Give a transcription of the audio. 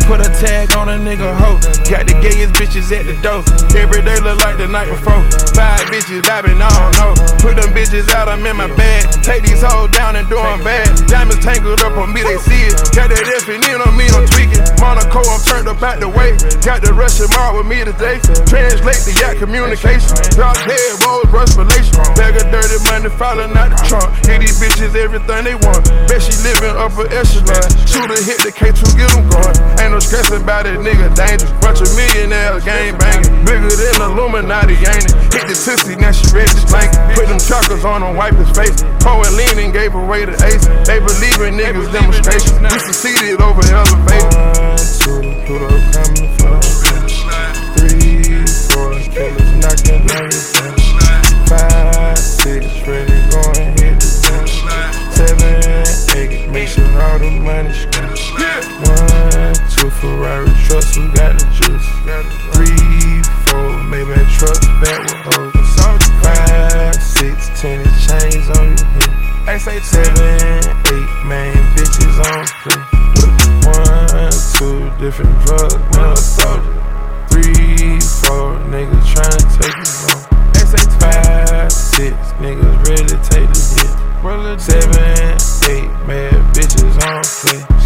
Put a tag on a nigga hoe. Got the gayest bitches at the door. Every day look like the night before. 5 bitches dabbing, I don't know. Put them bitches out, I'm in my bag. Take these hoes down and do them bad. Diamonds tangled up on me, they see it. Got that FNN on me, I'm tweaking. Monaco, I'm turned up out the way. Got the Russian mark with me today. Translate the yacht communication. Drop dead, rolls, rush relation. Bag of dirty money falling out the trunk. Give these bitches everything they want. Bet she living upper echelon. Shooter hit the K2, get them going. Ain't no stressing about it, nigga dangerous. Bunch of millionaires, gang banging. Bigger than Illuminati, ain't it? Hit the sissy, now she ready to slank. Put them chocolates on him, wipe his face. Poet lean and gave away the ace. They believe in niggas' demonstration. We succeeded over elevated. 1, 2, put up coming for 3, 4, killers knocking on your door. 5, 6, ready, go and hit the bench. 7, 8, make sure all the money scratch. 1, 2, Ferrari trucks, who got the juice. 3, 4, Maybach trucks, back with hoes. 5, 6, tennis chains on your head. 7, 8, man, bitches on play. 1, 2, different drugs, not a soldier. 3, 4, niggas tryna take it home. 5, 6, niggas ready to take the hit. 7, 8, mad bitches on play.